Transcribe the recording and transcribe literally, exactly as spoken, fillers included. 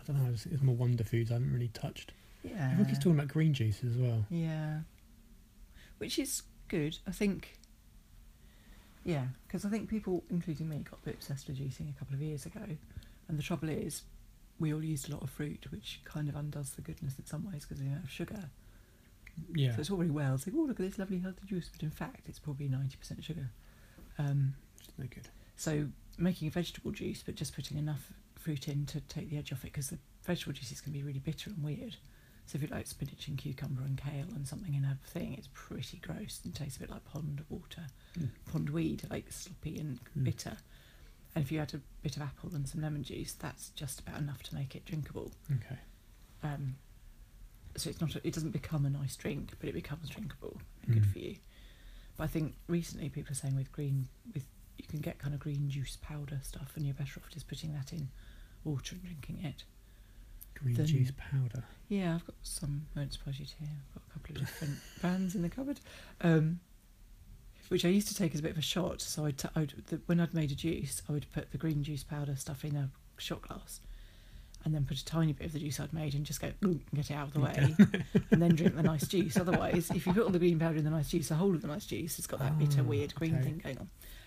I don't know. It's, it's more wonder foods I haven't really touched. Yeah. Everyone keeps talking about green juices as well. Yeah. Which is good, I think. Yeah, because I think people, including me, got a bit obsessed with juicing a couple of years ago. And the trouble is, we all used a lot of fruit, which kind of undoes the goodness in some ways because we don't have sugar. Yeah. So it's all very well. It's like, oh, look at this lovely healthy juice. But in fact, it's probably ninety percent sugar. Um, It's no good. so making a vegetable juice, but just putting enough fruit in to take the edge off it, because the vegetable juices can be really bitter and weird. So if you like spinach and cucumber and kale and something in a thing, it's pretty gross and tastes a bit like pond water, Mm. pond weed, like sloppy and Mm. bitter. And if you add a bit of apple and some lemon juice, that's just about enough to make it drinkable. Okay. Um, so it's not, a, it doesn't become a nice drink, but it becomes drinkable and good Mm. for you. But I think recently people are saying with green, with you can get kind of green juice powder stuff, and you're better off just putting that in water and drinking it. Green Then- juice powder. Yeah, I've got some. Won't surprise you to hear. I've got a couple of different brands in the cupboard, um, which I used to take as a bit of a shot. So I'd, t- I'd the, when I'd made a juice, I would put the green juice powder stuff in a shot glass, and then put a tiny bit of the juice I'd made and just go "Ooh," and get it out of the way, and then drink the nice juice. Otherwise, if you put all the green powder in the nice juice, the whole of the nice juice has got that bitter, Ah, weird green okay. thing going on.